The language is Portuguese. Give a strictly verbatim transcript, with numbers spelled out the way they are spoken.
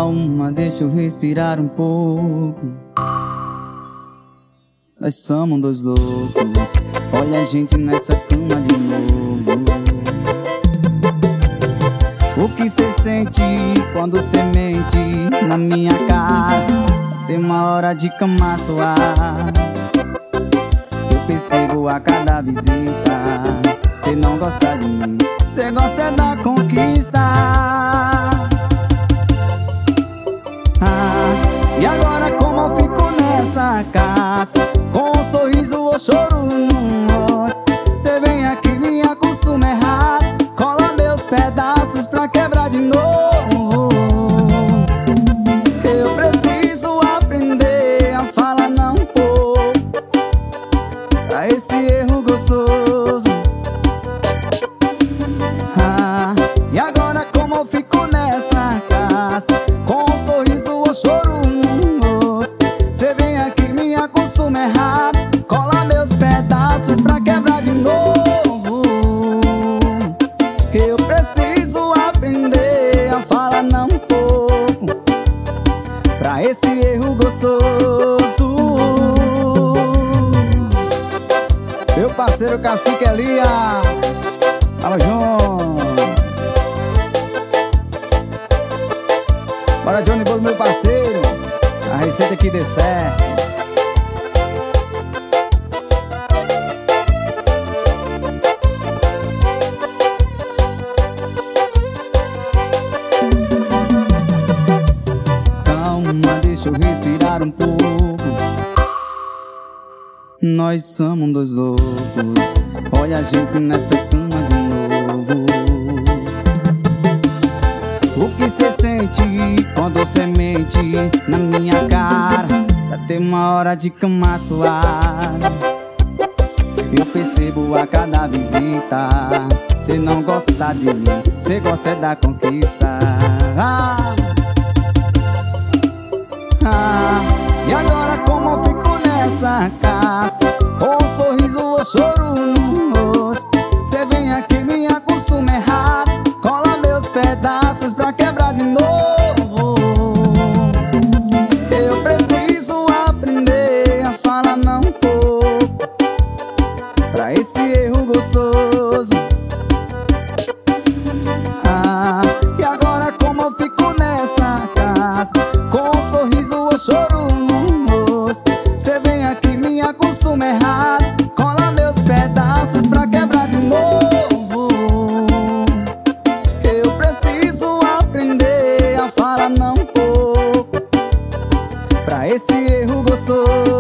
Calma, deixa eu respirar um pouco. Nós somos dois loucos. Olha a gente nessa cama de novo. O que cê sente quando cê mente na minha cara? Tem uma hora de cama suar. Eu percebo a cada visita. Cê não gosta de mim, cê gosta da conquista. Ah, e agora como eu fico nessa casa, com um sorriso ou choro no rosto? Cê vem aqui, me acostuma errado, cola meus pedaços pra quebrar de novo. Eu preciso aprender a falar não pouco pra esse erro gostoso. Ah, e agora como eu fico nessa casa, com um sorriso ou choro no rosto? Cê vem aqui, me acostuma errado, cola meus pedaços pra quebrar de novo. Eu preciso aprender a falar não pouco pra esse erro gostoso. Meu parceiro Cacique Elias, fala João. Bora Johnny Bolo, meu parceiro, a receita que dê certo. Calma, deixa eu respirar um pouco. Nós somos dois loucos. Olha a gente nessa cama de novo. O que cê sente quando cê mente na minha cara? Já tem uma hora de cama suada. Eu percebo a cada visita. Cê não gosta de mim, cê gosta da conquista. Ah, ah, e agora como eu fico nessa casa, com um sorriso ou choro no rosto? Cê vem aqui, me acostuma errado, cola meus pedaços pra quebrar de novo. Eu preciso aprender a falar não pouco pra esse erro gostoso. Ah, e agora como eu fico nessa casa, com um sorriso ou choro no rosto? Cê vem aqui, me acostuma errado, cola meus pedaços pra quebrar de novo. Eu preciso aprender a falar não pouco pra esse erro gostoso.